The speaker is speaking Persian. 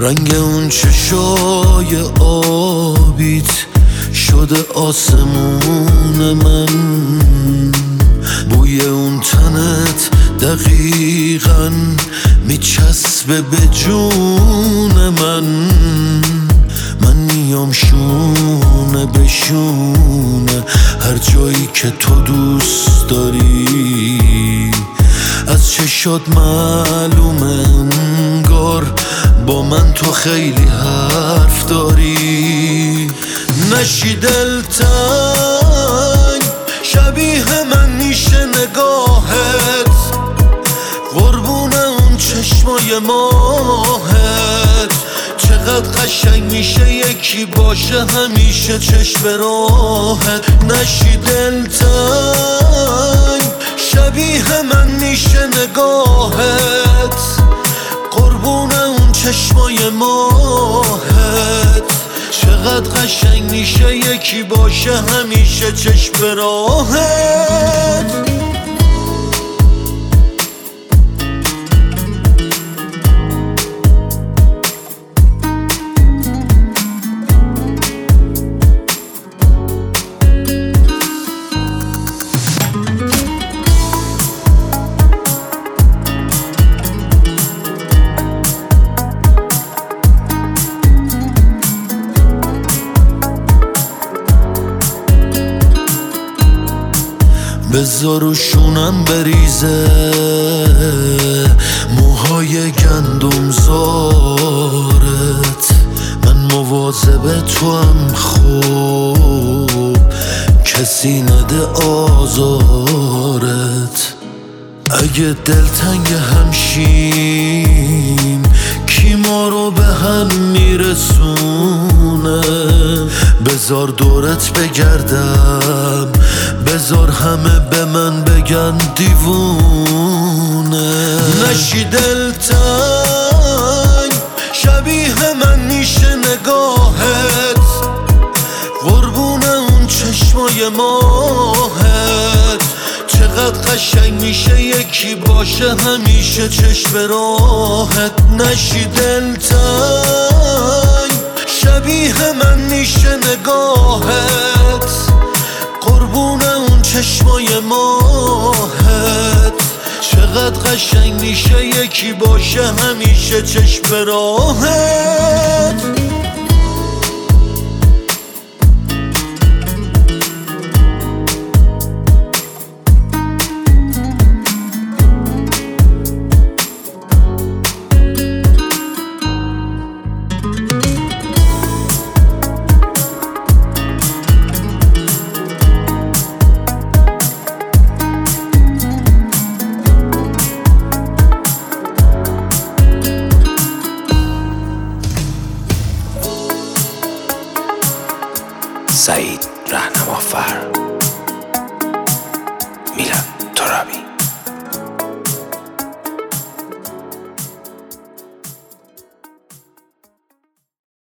رنگ اون چشای آبیت شده آسمون من، بوی اون تنت دقیقاً میچسبه به جون من. من میام شونه به شونه هر جایی که تو دوست داری، از چشات معلومه انگار با من تو خیلی حرف داری. نشی دلتنگ شبیه من میشه نگاهت، قربون اون چشمای ماهت. چقدر قشنگ میشه یکی باشه همیشه چشم راهت. نشی دلتنگ شبیه من میشه نگاهت، قربون اون چشمای ماهت. چقدر قشنگ میشه یکی باشه همیشه چشم راهت. بذار و شونم بریزه موهای گندم زارت، من مواظب تو هم خوب کسی نده آزارت. اگه دلتنگ همشیم کی ما رو به هم میرسونه؟ بذار دورت بگردم، بذار همه به من بگن دیوونه. نشی دلتنگ شبیه من میشه نگاهت، قربون اون چشمای ماهت. چقدر قشنگ میشه یکی باشه همیشه چشم راهت. نشی دلتنگ شبیه من میشه نگاهت، قربون اون چشمای ماهت. چقدر قشنگ میشه یکی باشه همیشه چشم راهت. سعید رهنمافر، میلاد ترابی.